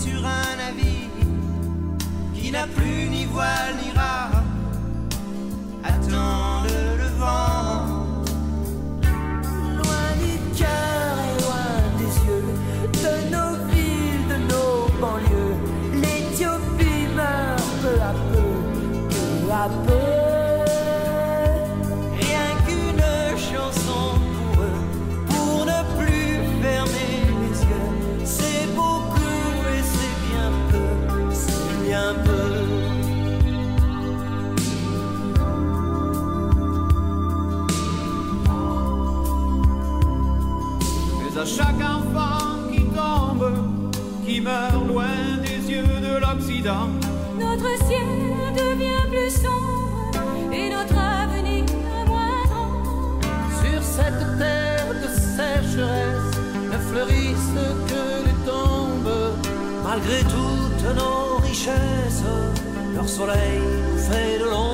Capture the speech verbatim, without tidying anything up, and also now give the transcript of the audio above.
sur un navire qui n'a plus ni voile ni rame, attendent le vent. Loin du cœur et loin des yeux, de nos villes, de nos banlieues, l'Éthiopie meurt peu à peu, peu à peu. Rien qu'une chanson pour eux, pour ne plus fermer les yeux. C'est beaucoup et c'est bien peu, c'est bien peu. Mais à chaque enfant qui tombe, qui meurt loin des yeux de l'Occident, Notre ciel devient plus sombre et notre avenir moins grand. Sur cette terre de sécheresse ne fleurissent que les tombes. Malgré toutes nos richesses, leur soleil nous fait de l'ombre.